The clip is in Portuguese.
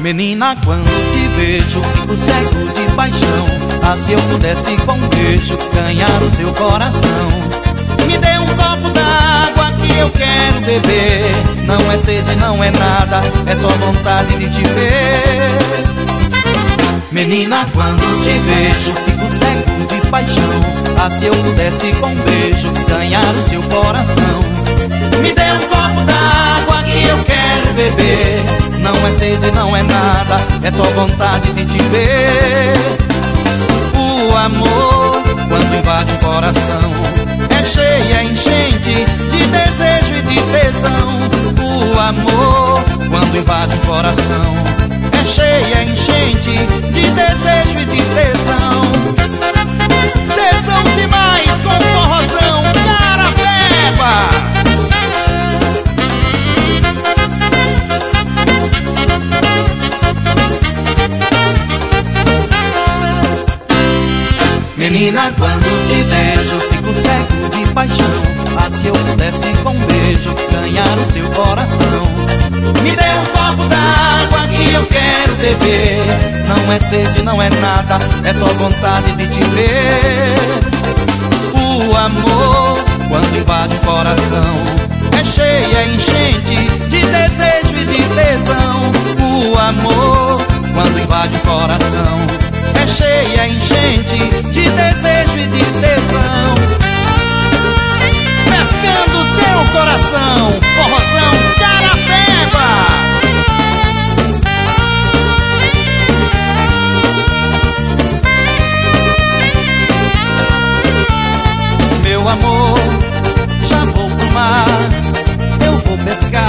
Menina, quando te vejo, fico cego de paixão. Ah, se eu pudesse com um beijo ganhar o seu coração. Me dê um copo d'água que eu quero beber. Não é sede, não é nada, é só vontade de te ver. Menina, quando te vejo, fico cego de paixão. Ah, se eu pudesse com um beijo ganhar o seu coração. Me dê um copo d'água que eu quero beber. Não é sede, não é nada, é só vontade de te ver. O amor, quando invade o coração, é cheia, enchente de desejo e de tesão. O amor, quando invade o coração, é cheia, enchente de desejo e de tesão. Tesão demais com forrozão, Carapeba. Menina, quando te vejo, fico cego de paixão. Ah, se eu pudesse com um beijo ganhar o seu coração. Me dê um copo d'água que eu quero beber. Não é sede, não é nada, é só vontade de te ver. O amor, quando invade o coração, é cheia, enchente de desejo e de tesão. O amor, quando invade o coração, é cheia, enchente de desejo e de tesão. Pescando teu coração, forrozão, Carapeba. Meu amor, já vou pro mar, eu vou pescar.